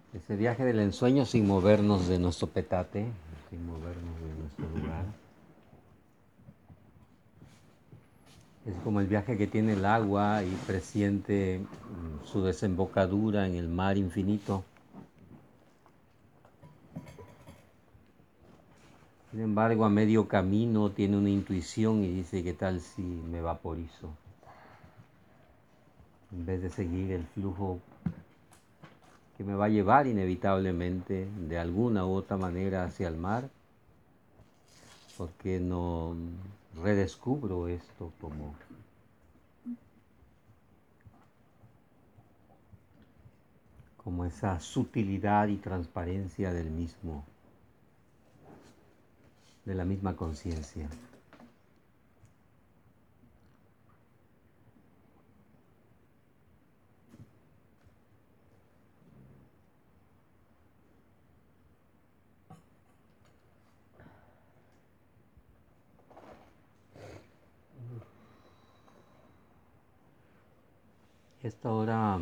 Ese viaje del ensueño sin movernos de nuestro petate, sin movernos de nuestro lugar. Es como el viaje que tiene el agua y presiente su desembocadura en el mar infinito. Sin embargo, a medio camino tiene una intuición y dice, ¿qué tal si me vaporizo? En vez de seguir el flujo que me va a llevar inevitablemente de alguna u otra manera hacia el mar, ¿por qué no redescubro esto como esa sutilidad y transparencia del mismo, de la misma conciencia? Esta hora,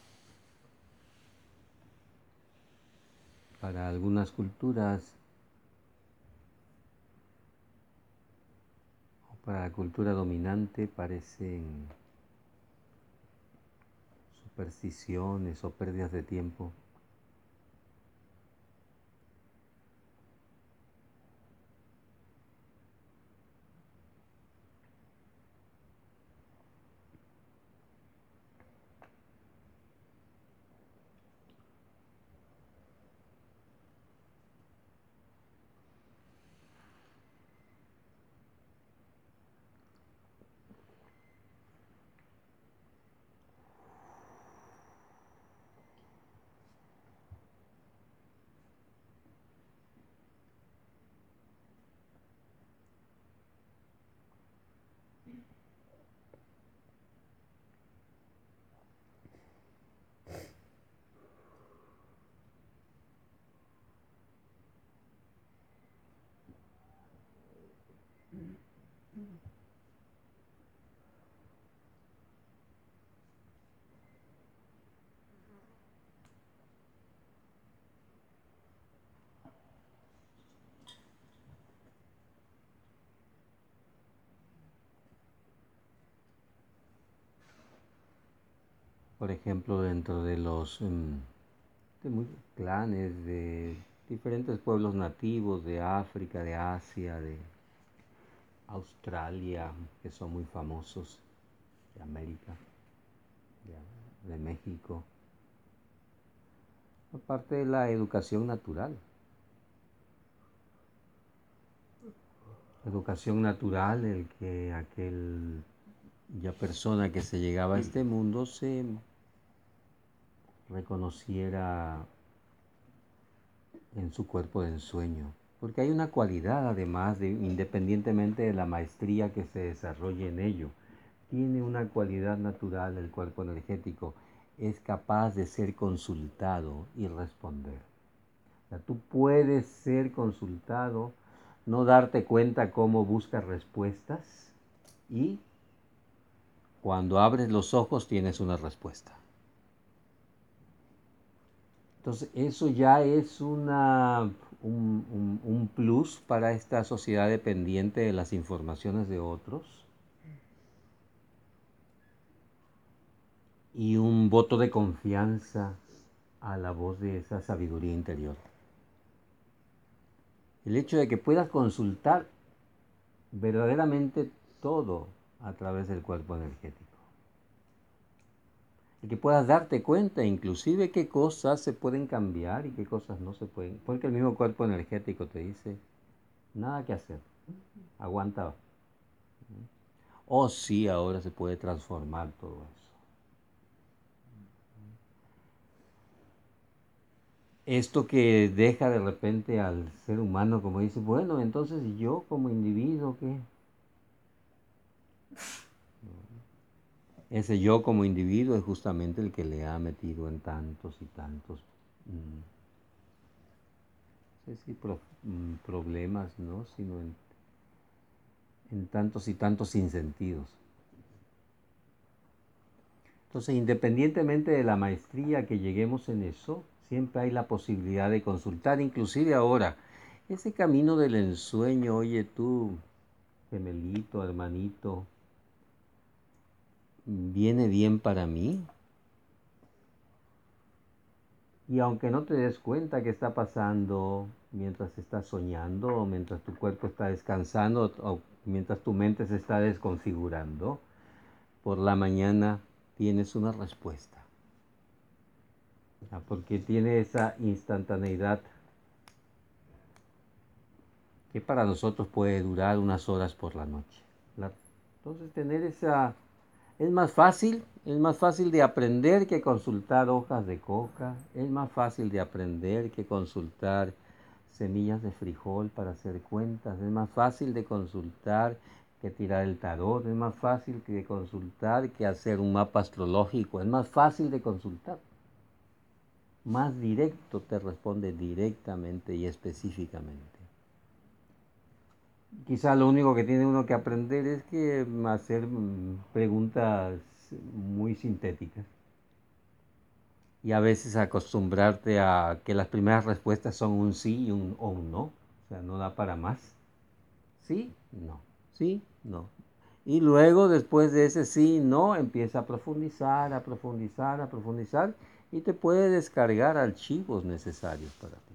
para algunas culturas, o para la cultura dominante, parecen supersticiones o pérdidas de tiempo. Por ejemplo, dentro de los clanes de diferentes pueblos nativos de África, de Asia, de Australia, que son muy famosos, de América, de México, aparte de la educación natural. Educación natural, el que aquel ya persona que se llegaba a este mundo se reconociera en su cuerpo de ensueño. Porque hay una cualidad, además, independientemente de la maestría que se desarrolle en ello, tiene una cualidad natural el cuerpo energético, es capaz de ser consultado y responder. O sea, tú puedes ser consultado, no darte cuenta cómo buscas respuestas y cuando abres los ojos tienes una respuesta. Entonces, eso ya es un plus para esta sociedad dependiente de las informaciones de otros y un voto de confianza a la voz de esa sabiduría interior. El hecho de que puedas consultar verdaderamente todo a través del cuerpo energético. Y que puedas darte cuenta inclusive qué cosas se pueden cambiar y qué cosas no se pueden. Porque el mismo cuerpo energético te dice, nada que hacer, aguanta. Oh, sí, ahora se puede transformar todo eso. Esto que deja de repente al ser humano, como dice, bueno, entonces yo como individuo, ¿qué? Ese yo como individuo es justamente el que le ha metido en tantos y tantos, no sé si problemas, ¿no? Sino en tantos y tantos sinsentidos. Entonces, independientemente de la maestría que lleguemos en eso, Siempre hay la posibilidad de consultar, inclusive ahora. Ese camino del ensueño, oye tú, gemelito, hermanito, ¿viene bien para mí? Y aunque no te des cuenta qué está pasando mientras estás soñando, o mientras tu cuerpo está descansando, o mientras tu mente se está desconfigurando, por la mañana tienes una respuesta. Porque tiene esa instantaneidad que para nosotros puede durar unas horas por la noche. Entonces tener esa... es más fácil de aprender que consultar hojas de coca, es más fácil de aprender que consultar semillas de frijol para hacer cuentas, es más fácil de consultar que tirar el tarot, es más fácil de consultar que hacer un mapa astrológico, es más fácil de consultar. Más directo te responde directamente y específicamente. Quizá lo único que tiene uno que aprender es que hacer preguntas muy sintéticas y a veces acostumbrarte a que las primeras respuestas son un sí o un no, o sea, no da para más. Sí, no, sí, no. Y luego después de ese sí, no, empieza a profundizar, a profundizar, a profundizar y te puede descargar archivos necesarios para ti.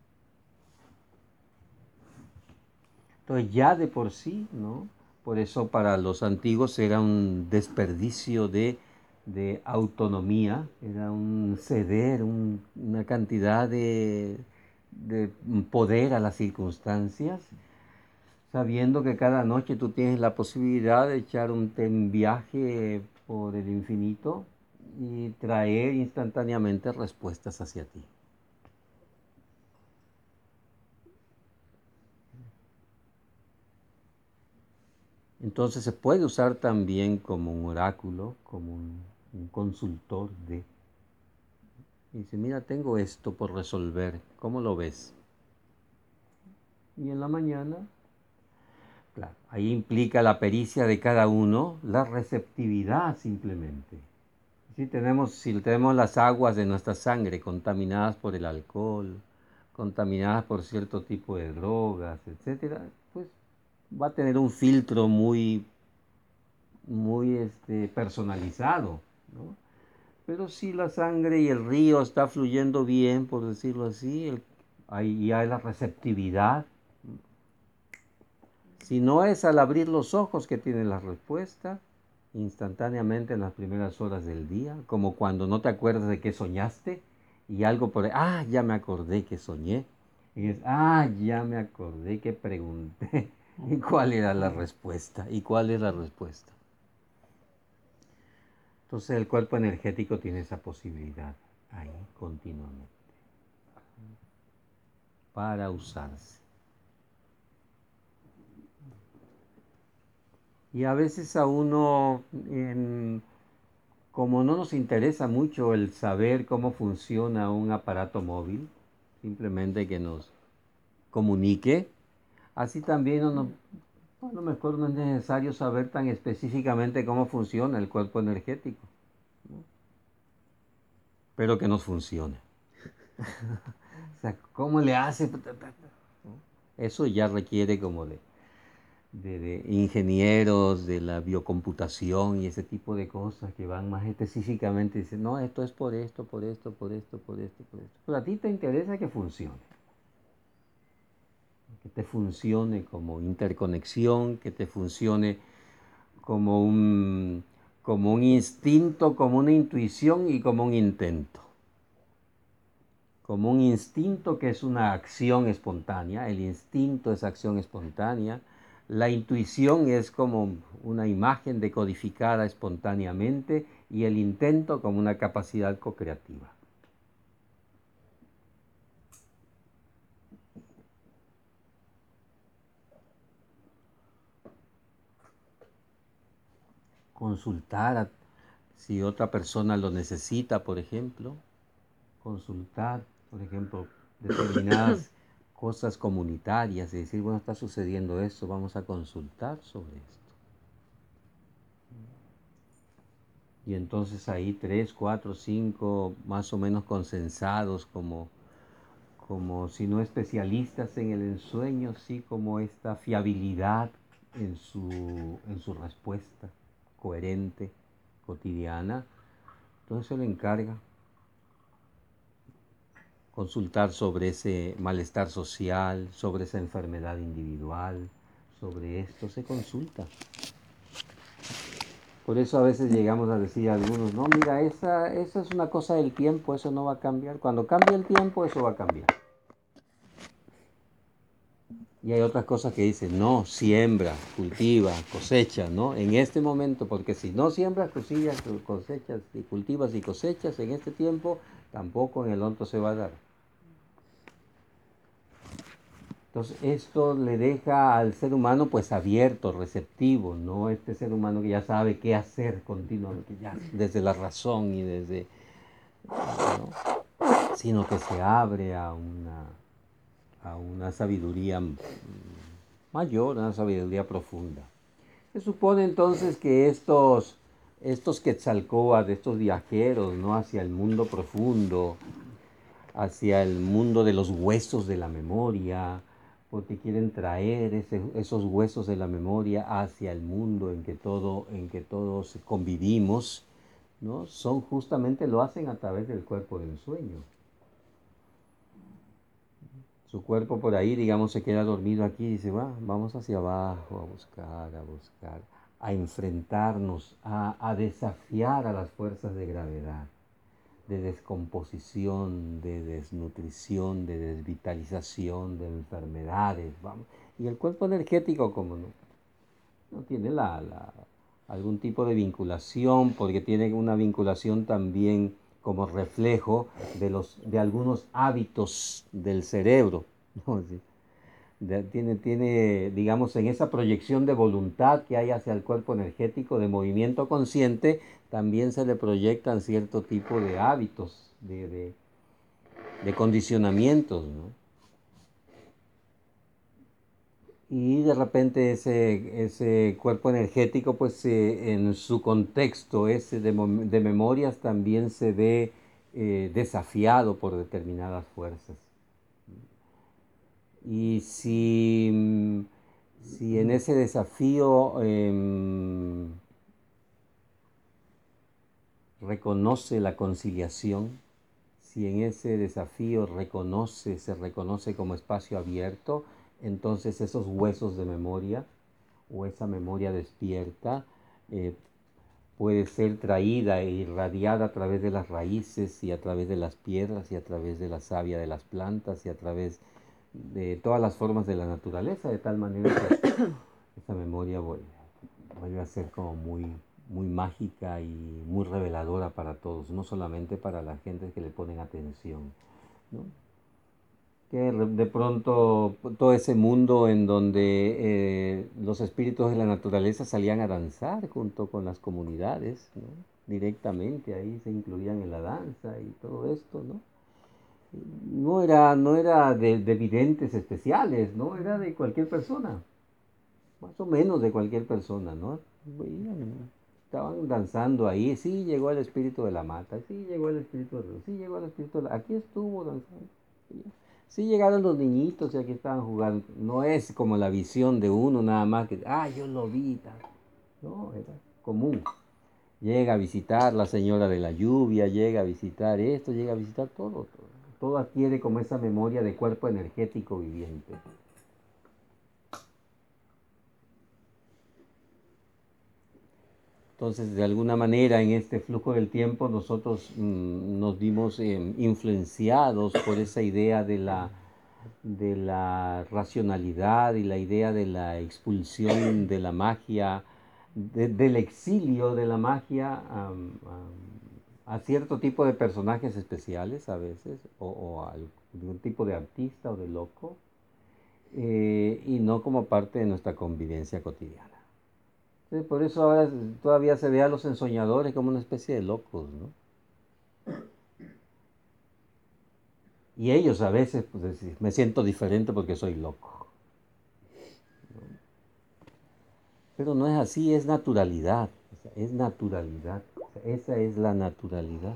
Entonces ya de por sí, ¿no? Por eso para los antiguos era un desperdicio de autonomía, era un ceder una cantidad de poder a las circunstancias, sabiendo que cada noche tú tienes la posibilidad de echar un viaje por el infinito y traer instantáneamente respuestas hacia ti. Entonces se puede usar también como un oráculo, como un consultor de... Y dice, mira, tengo esto por resolver, ¿cómo lo ves? Y en la mañana, claro, ahí implica la pericia de cada uno, la receptividad simplemente. Si tenemos las aguas de nuestra sangre contaminadas por el alcohol, contaminadas por cierto tipo de drogas, etcétera, pues va a tener un filtro muy personalizado, ¿no? Pero si la sangre y el río está fluyendo bien, por decirlo así, ahí hay la receptividad. Si no es al abrir los ojos que tiene la respuesta, instantáneamente en las primeras horas del día, como cuando no te acuerdas de qué soñaste y algo por ahí, ya me acordé que soñé. Y es, ya me acordé que pregunté. ¿Y cuál era la respuesta? ¿Y cuál es la respuesta? Entonces el cuerpo energético tiene esa posibilidad ahí continuamente para usarse. Y a veces a uno, como no nos interesa mucho el saber cómo funciona un aparato móvil, simplemente que nos comunique, así también a lo mejor no es necesario saber tan específicamente cómo funciona el cuerpo energético, ¿no? Pero que nos funcione. O sea, ¿cómo le hace? Eso ya requiere como de ingenieros de la biocomputación y ese tipo de cosas que van más específicamente y dicen, no, esto es por esto, por esto, por esto, por esto, por esto. Pero a ti te interesa que te funcione como interconexión, que te funcione como como un instinto, como una intuición y como un intento. Como un instinto que es una acción espontánea, el instinto es acción espontánea, la intuición es como una imagen decodificada espontáneamente y el intento como una capacidad co-creativa. Consultar si otra persona lo necesita, por ejemplo, consultar, por ejemplo, determinadas cosas comunitarias y decir, bueno, está sucediendo esto, vamos a consultar sobre esto. Y entonces ahí 3, 4, 5 más o menos consensados como si no especialistas en el ensueño, sí como esta fiabilidad en su respuesta coherente, cotidiana. Entonces se le encarga consultar sobre ese malestar social, sobre esa enfermedad individual, sobre esto se consulta. Por eso a veces llegamos a decir a algunos, no, mira, esa es una cosa del tiempo, eso no va a cambiar. Cuando cambie el tiempo, eso va a cambiar. Y hay otras cosas que dicen, no, siembra, cultiva, cosecha, ¿no? En este momento, porque si no siembras, cosechas, y cultivas y cosechas en este tiempo, tampoco en el otro se va a dar. Entonces, esto le deja al ser humano pues abierto, receptivo, no este ser humano que ya sabe qué hacer continuamente, ya desde la razón y desde, ¿no? Sino que se abre a una sabiduría mayor, una sabiduría profunda. Se supone entonces que estos Quetzalcóatl, estos viajeros, ¿no? Hacia el mundo profundo, hacia el mundo de los huesos de la memoria, porque quieren traer esos huesos de la memoria hacia el mundo en que todos convivimos, ¿no? Son justamente lo hacen a través del cuerpo del sueño. Su cuerpo por ahí, digamos, se queda dormido aquí y dice, vamos hacia abajo a enfrentarnos, a desafiar a las fuerzas de gravedad, de descomposición, de desnutrición, de desvitalización, de enfermedades, vamos. Y el cuerpo energético, como no tiene algún tipo de vinculación, porque tiene una vinculación también como reflejo de algunos hábitos del cerebro, ¿no? Sí. Tiene, digamos, en esa proyección de voluntad que hay hacia el cuerpo energético, de movimiento consciente, también se le proyectan cierto tipo de hábitos, de condicionamientos, ¿no? Y de repente ese cuerpo energético, pues en su contexto ese de memorias también se ve desafiado por determinadas fuerzas. Y si en ese desafío reconoce la conciliación, si en ese desafío se reconoce como espacio abierto, entonces esos huesos de memoria o esa memoria despierta eh, puede ser traída e irradiada a través de las raíces y a través de las piedras y a través de la savia de las plantas y a través de todas las formas de la naturaleza, de tal manera que esa memoria vuelve a ser como muy mágica y muy reveladora para todos, no solamente para la gente que le ponen atención, ¿no? Que de pronto todo ese mundo en donde los espíritus de la naturaleza salían a danzar junto con las comunidades, ¿no? Directamente ahí se incluían en la danza y todo esto, ¿no? No era de videntes especiales, ¿no? Era de cualquier persona, más o menos de cualquier persona, ¿no? Estaban danzando ahí, sí llegó el espíritu de la mata, sí llegó el espíritu de, sí llegó el espíritu de aquí estuvo danzando. Sí llegaron los niñitos y aquí estaban jugando. No es como la visión de uno nada más que, yo lo vi, tal. No, era común. Llega a visitar la señora de la lluvia, llega a visitar esto, llega a visitar todo. Todo adquiere como esa memoria de cuerpo energético viviente. Entonces, de alguna manera, en este flujo del tiempo, nosotros nos vimos influenciados por esa idea de la racionalidad y la idea de la expulsión de la magia, del exilio de la magia a cierto tipo de personajes especiales a veces, o a algún tipo de artista o de loco, y no como parte de nuestra convivencia cotidiana. Sí, por eso ahora todavía se ve a los ensoñadores como una especie de locos, ¿no? Y ellos a veces, pues, me siento diferente porque soy loco. Pero no es así, es naturalidad. O sea, es naturalidad Esa es la naturalidad.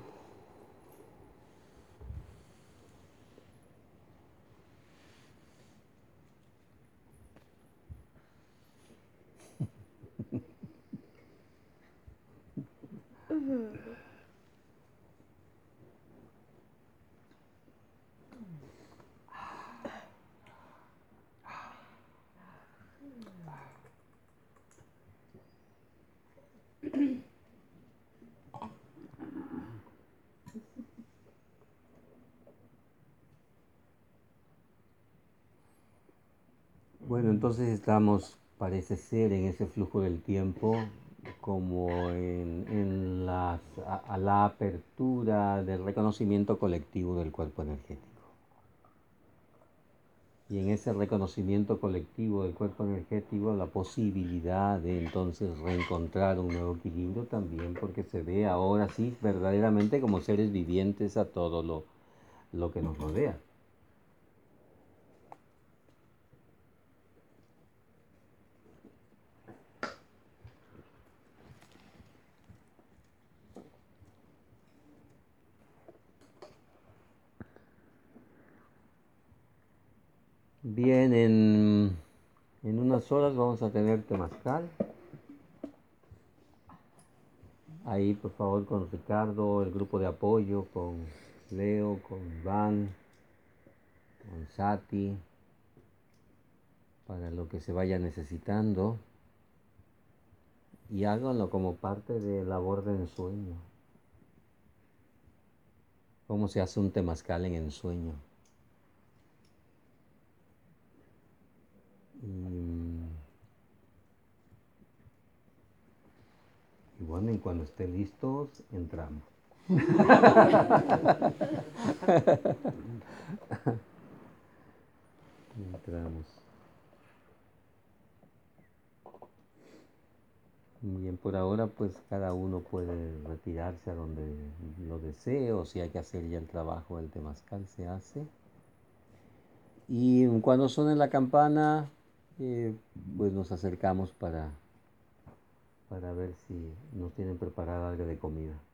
Bueno, entonces estamos, parece ser, en ese flujo del tiempo, como a la apertura del reconocimiento colectivo del cuerpo energético. Y en ese reconocimiento colectivo del cuerpo energético, la posibilidad de entonces reencontrar un nuevo equilibrio también, porque se ve ahora sí verdaderamente como seres vivientes a todo lo que nos rodea. Bien, en unas horas vamos a tener temazcal. Ahí, por favor, con Ricardo, el grupo de apoyo, con Leo, con Iván, con Sati, para lo que se vaya necesitando. Y háganlo como parte de labor de ensueño. ¿Cómo se hace un temazcal en ensueño? Y bueno, y cuando esté listos, entramos. Entramos. Bien, por ahora pues cada uno puede retirarse a donde lo desee, o si hay que hacer ya el trabajo del temazcal se hace. Y cuando suene la campana, pues nos acercamos para ver si nos tienen preparada algo de comida.